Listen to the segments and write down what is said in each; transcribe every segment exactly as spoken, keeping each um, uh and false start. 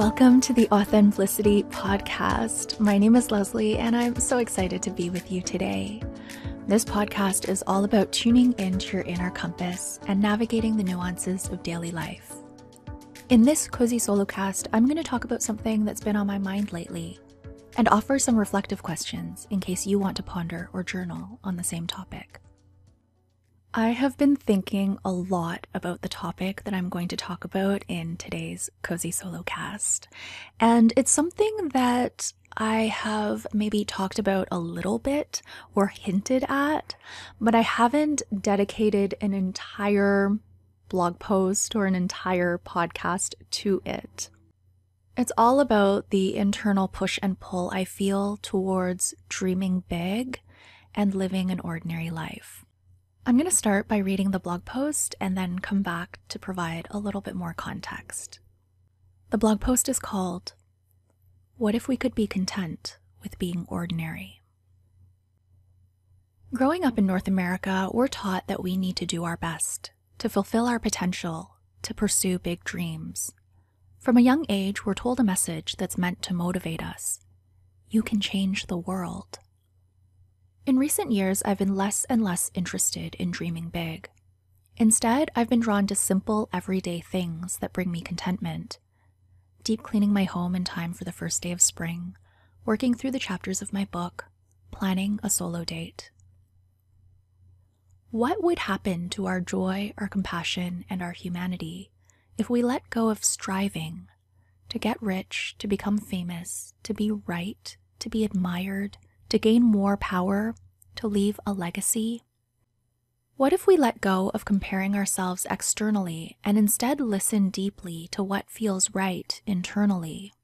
Welcome to the Authenticity Podcast. My name is Leslie, and I'm so excited to be with you today. This podcast is all about tuning into your inner compass and navigating the nuances of daily life. In this cozy solo cast, I'm going to talk about something that's been on my mind lately and offer some reflective questions in case you want to ponder or journal on the same topic. I have been thinking a lot about the topic that I'm going to talk about in today's Cozy Solo Cast, and it's something that I have maybe talked about a little bit or hinted at, but I haven't dedicated an entire blog post or an entire podcast to it. It's all about the internal push and pull I feel towards dreaming big and living an ordinary life. I'm going to start by reading the blog post and then come back to provide a little bit more context. The blog post is called, "What if we could be content with being ordinary?" Growing up in North America, we're taught that we need to do our best, to fulfill our potential, to pursue big dreams. From a young age, we're told a message that's meant to motivate us. You can change the world. In recent years, I've been less and less interested in dreaming big. Instead, I've been drawn to simple, everyday things that bring me contentment. Deep cleaning my home in time for the first day of spring, working through the chapters of my book, planning a solo date. What would happen to our joy, our compassion, and our humanity if we let go of striving to get rich, to become famous, to be right, to be admired, to gain more power, to leave a legacy? What if we let go of comparing ourselves externally and instead listen deeply to what feels right internally?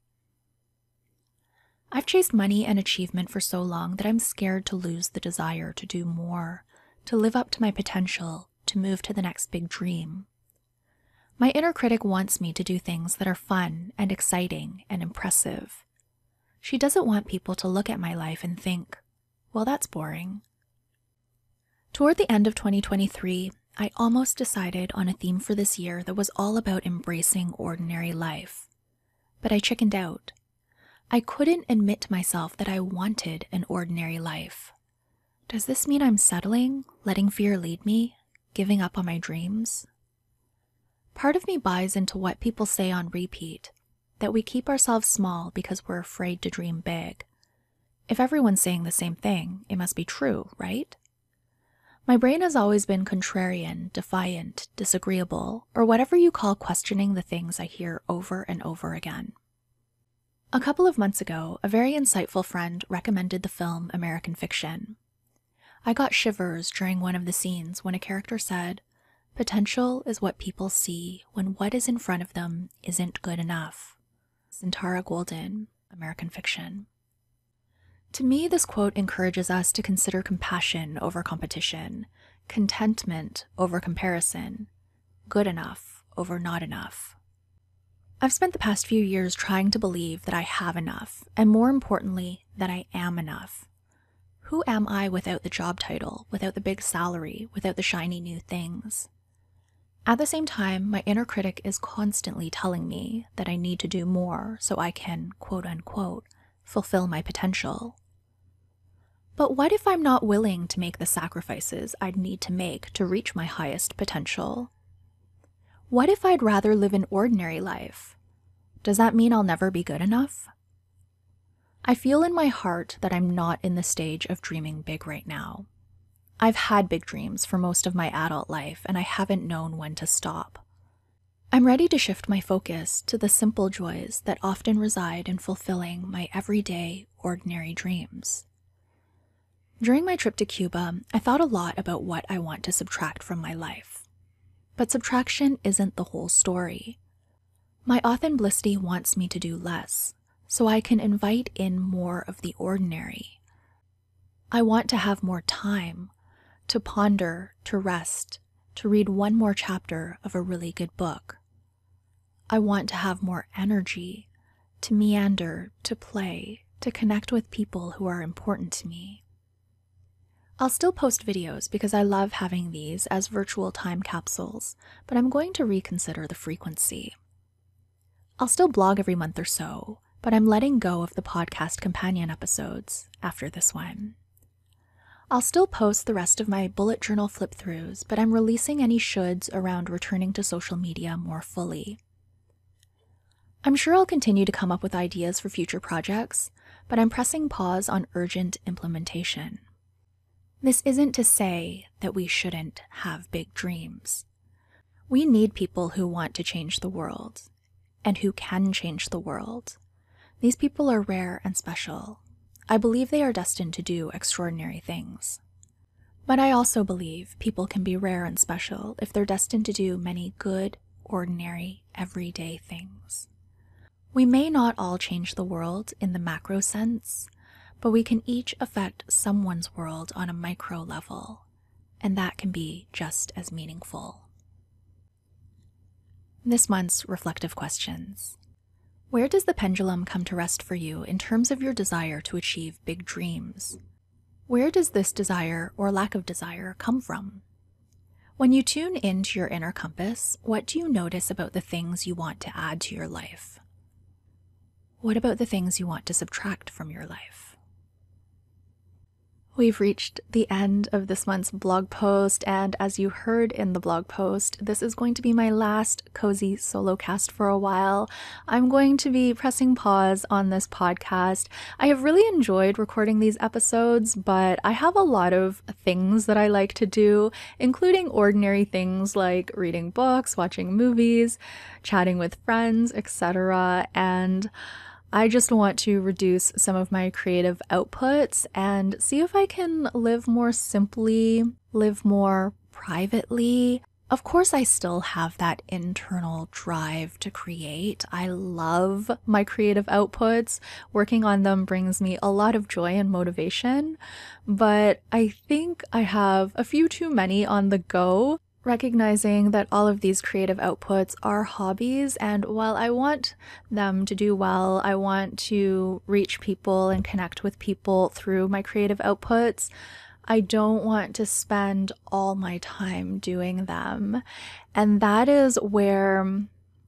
I've chased money and achievement for so long that I'm scared to lose the desire to do more, to live up to my potential, to move to the next big dream. My inner critic wants me to do things that are fun and exciting and impressive. She doesn't want people to look at my life and think, well, that's boring. Toward the end of twenty twenty-three, I almost decided on a theme for this year that was all about embracing ordinary life. But I chickened out. I couldn't admit to myself that I wanted an ordinary life. Does this mean I'm settling, letting fear lead me, giving up on my dreams? Part of me buys into what people say on repeat, that we keep ourselves small because we're afraid to dream big. If everyone's saying the same thing, it must be true, right? My brain has always been contrarian, defiant, disagreeable, or whatever you call questioning the things I hear over and over again. A couple of months ago, a very insightful friend recommended the film American Fiction. I got shivers during one of the scenes when a character said, "Potential is what people see when what is in front of them isn't good enough." Tara Golden, American Fiction. To me, this quote encourages us to consider compassion over competition, contentment over comparison, good enough over not enough. I've spent the past few years trying to believe that I have enough, and more importantly, that I am enough. Who am I without the job title, without the big salary, without the shiny new things? At the same time, my inner critic is constantly telling me that I need to do more so I can, quote unquote, fulfill my potential. But what if I'm not willing to make the sacrifices I'd need to make to reach my highest potential? What if I'd rather live an ordinary life? Does that mean I'll never be good enough? I feel in my heart that I'm not in the stage of dreaming big right now. I've had big dreams for most of my adult life, and I haven't known when to stop. I'm ready to shift my focus to the simple joys that often reside in fulfilling my everyday, ordinary dreams. During my trip to Cuba, I thought a lot about what I want to subtract from my life. But subtraction isn't the whole story. My authenticity wants me to do less, so I can invite in more of the ordinary. I want to have more time, to ponder, to rest, to read one more chapter of a really good book. I want to have more energy, to meander, to play, to connect with people who are important to me. I'll still post videos because I love having these as virtual time capsules, but I'm going to reconsider the frequency. I'll still blog every month or so, but I'm letting go of the podcast companion episodes after this one. I'll still post the rest of my bullet journal flip-throughs, but I'm releasing any shoulds around returning to social media more fully. I'm sure I'll continue to come up with ideas for future projects, but I'm pressing pause on urgent implementation. This isn't to say that we shouldn't have big dreams. We need people who want to change the world, and who can change the world. These people are rare and special. I believe they are destined to do extraordinary things. But I also believe people can be rare and special if they're destined to do many good, ordinary, everyday things. We may not all change the world in the macro sense, but we can each affect someone's world on a micro level, and that can be just as meaningful. This month's reflective questions. Where does the pendulum come to rest for you in terms of your desire to achieve big dreams? Where does this desire or lack of desire come from? When you tune into your inner compass, what do you notice about the things you want to add to your life? What about the things you want to subtract from your life? We've reached the end of this month's blog post, and as you heard in the blog post, this is going to be my last cozy solo cast for a while. I'm going to be pressing pause on this podcast. I have really enjoyed recording these episodes, but I have a lot of things that I like to do, including ordinary things like reading books, watching movies, chatting with friends, et cetera, and I just want to reduce some of my creative outputs and see if I can live more simply, live more privately. Of course, I still have that internal drive to create. I love my creative outputs. Working on them brings me a lot of joy and motivation, but I think I have a few too many on the go. Recognizing that all of these creative outputs are hobbies, and while I want them to do well, I want to reach people and connect with people through my creative outputs, I don't want to spend all my time doing them. And that is where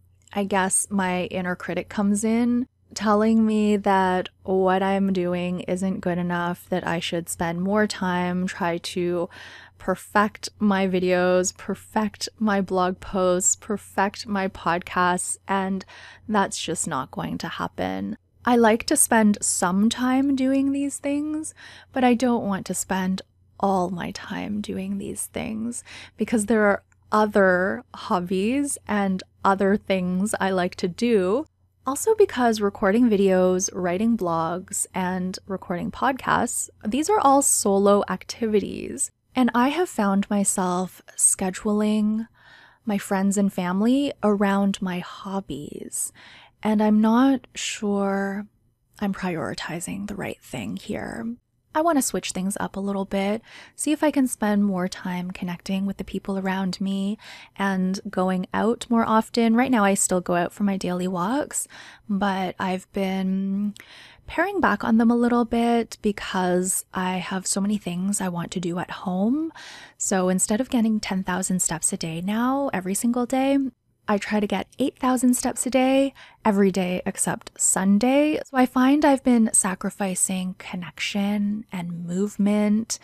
I guess my inner critic comes in, telling me that what I'm doing isn't good enough, that I should spend more time, try to perfect my videos, perfect my blog posts, perfect my podcasts, and that's just not going to happen. I like to spend some time doing these things, but I don't want to spend all my time doing these things because there are other hobbies and other things I like to do. Also because recording videos, writing blogs, and recording podcasts, these are all solo activities. And I have found myself scheduling my friends and family around my hobbies. And I'm not sure I'm prioritizing the right thing here. I want to switch things up a little bit, see if I can spend more time connecting with the people around me and going out more often. Right now, I still go out for my daily walks, but I've been paring back on them a little bit because I have so many things I want to do at home. So instead of getting ten thousand steps a day now, every single day, I try to get eight thousand steps a day, every day except Sunday. So I find I've been sacrificing connection and movement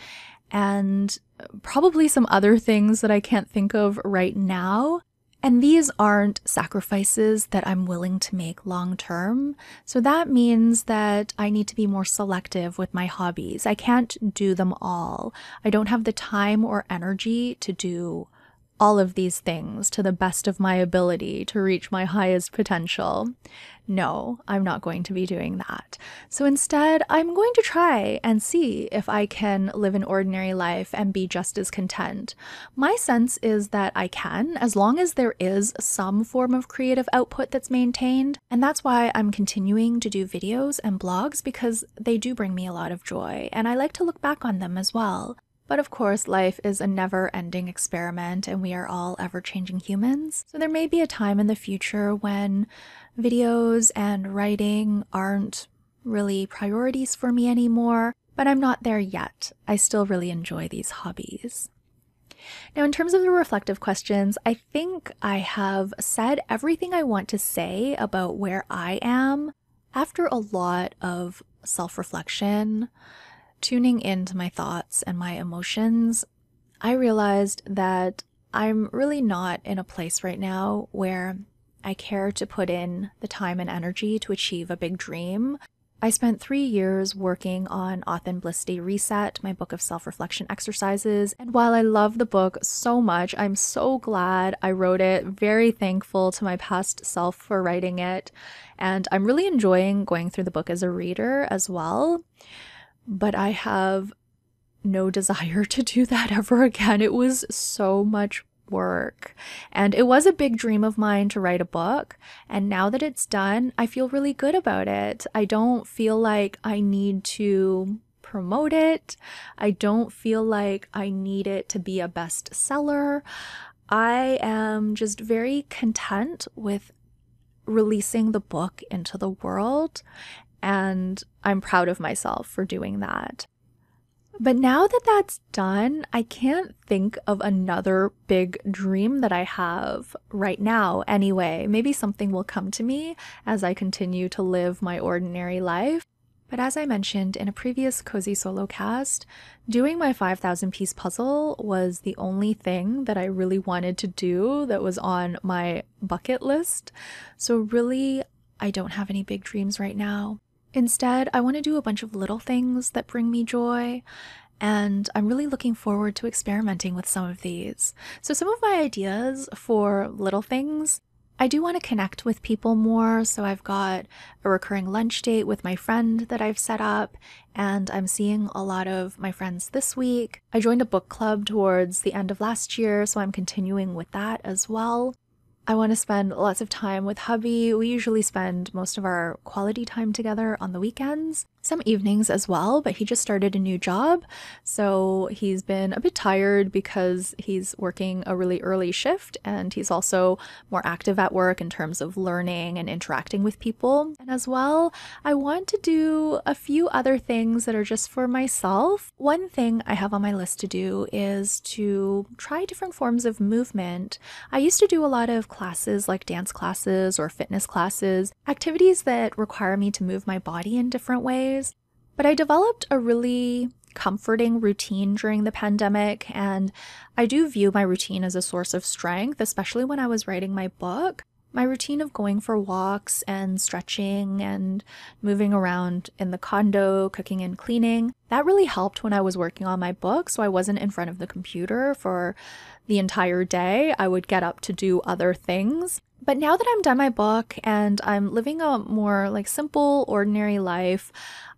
and probably some other things that I can't think of right now. And these aren't sacrifices that I'm willing to make long term. So that means that I need to be more selective with my hobbies. I can't do them all. I don't have the time or energy to do all of these things to the best of my ability to reach my highest potential. No, I'm not going to be doing that. So instead, I'm going to try and see if I can live an ordinary life and be just as content. My sense is that I can, as long as there is some form of creative output that's maintained. And that's why I'm continuing to do videos and blogs, because they do bring me a lot of joy, and I like to look back on them as well. But of course, life is a never-ending experiment and we are all ever-changing humans. So there may be a time in the future when videos and writing aren't really priorities for me anymore, but I'm not there yet. I still really enjoy these hobbies. Now, in terms of the reflective questions, I think I have said everything I want to say about where I am. After a lot of self-reflection, tuning into my thoughts and my emotions, I realized that I'm really not in a place right now where I care to put in the time and energy to achieve a big dream. I spent three years working on Authenticity Reset, my book of self-reflection exercises, and while I love the book so much, I'm so glad I wrote it, very thankful to my past self for writing it, and I'm really enjoying going through the book as a reader as well, but I have no desire to do that ever again. It was so much work. And it was a big dream of mine to write a book. And now that it's done, I feel really good about it. I don't feel like I need to promote it. I don't feel like I need it to be a bestseller. I am just very content with releasing the book into the world. And I'm proud of myself for doing that. But now that that's done, I can't think of another big dream that I have right now anyway. Maybe something will come to me as I continue to live my ordinary life. But as I mentioned in a previous Cozy Solo cast, doing my five thousand piece puzzle was the only thing that I really wanted to do that was on my bucket list. So really, I don't have any big dreams right now. Instead, I want to do a bunch of little things that bring me joy, and I'm really looking forward to experimenting with some of these. So some of my ideas for little things, I do want to connect with people more, so I've got a recurring lunch date with my friend that I've set up, and I'm seeing a lot of my friends this week. I joined a book club towards the end of last year, so I'm continuing with that as well. I want to spend lots of time with hubby. We usually spend most of our quality time together on the weekends, some evenings as well, but he just started a new job, so he's been a bit tired because he's working a really early shift, and he's also more active at work in terms of learning and interacting with people. And as well, I want to do a few other things that are just for myself. One thing I have on my list to do is to try different forms of movement. I used to do a lot of classes like dance classes or fitness classes, activities that require me to move my body in different ways. But I developed a really comforting routine during the pandemic, and I do view my routine as a source of strength, especially when I was writing my book. My routine of going for walks and stretching and moving around in the condo, cooking and cleaning, that really helped when I was working on my book, so I wasn't in front of the computer for the entire day. I would get up to do other things. But now that I'm done my book and I'm living a more like simple, ordinary life,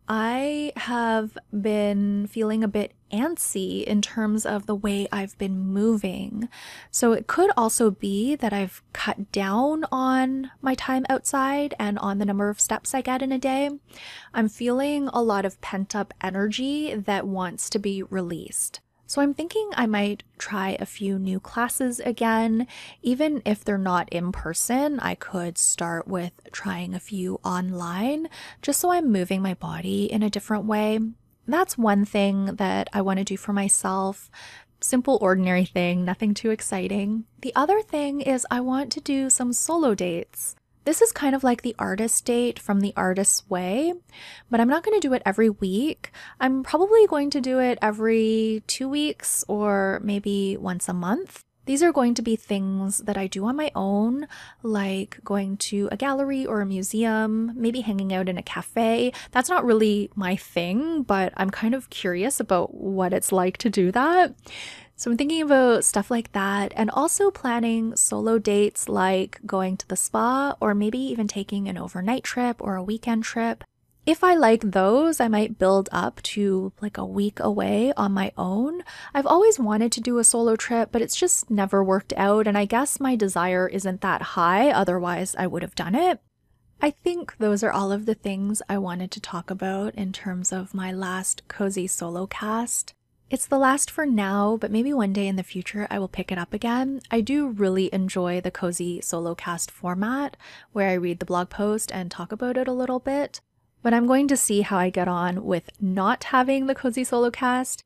I have been feeling a bit antsy in terms of the way I've been moving. So it could also be that I've cut down on my time outside and on the number of steps I get in a day. I'm feeling a lot of pent-up energy that wants to be released. So I'm thinking I might try a few new classes again. Even if they're not in person, I could start with trying a few online, just so I'm moving my body in a different way. That's one thing that I want to do for myself. Simple, ordinary thing, nothing too exciting. The other thing is I want to do some solo dates. This is kind of like the artist date from The Artist's Way, but I'm not going to do it every week. I'm probably going to do it every two weeks or maybe once a month. These are going to be things that I do on my own, like going to a gallery or a museum, maybe hanging out in a cafe. That's not really my thing, but I'm kind of curious about what it's like to do that. So I'm thinking about stuff like that, and also planning solo dates like going to the spa or maybe even taking an overnight trip or a weekend trip. If I like those, I might build up to like a week away on my own. I've always wanted to do a solo trip, but it's just never worked out, and I guess my desire isn't that high, otherwise I would have done it. I think those are all of the things I wanted to talk about in terms of my last Cozy Solo cast. It's the last for now, but maybe one day in the future I will pick it up again. I do really enjoy the Cozy Solo cast format, where I read the blog post and talk about it a little bit. But I'm going to see how I get on with not having the Cozy Solo cast.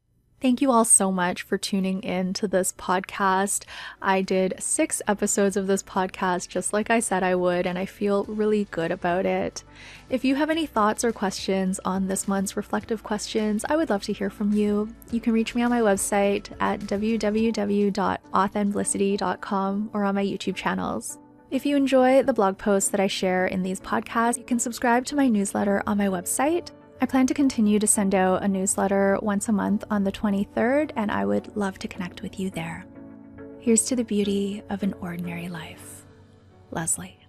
Thank you all so much for tuning in to this podcast. I did six episodes of this podcast just like I said I would, and I feel really good about it. If you have any thoughts or questions on this month's reflective questions, I would love to hear from you. You can reach me on my website at w w w dot authenticity dot com or on my YouTube channels. If you enjoy the blog posts that I share in these podcasts, you can subscribe to my newsletter on my website. I plan to continue to send out a newsletter once a month on the twenty-third, and I would love to connect with you there. Here's to the beauty of an ordinary life. Leslie.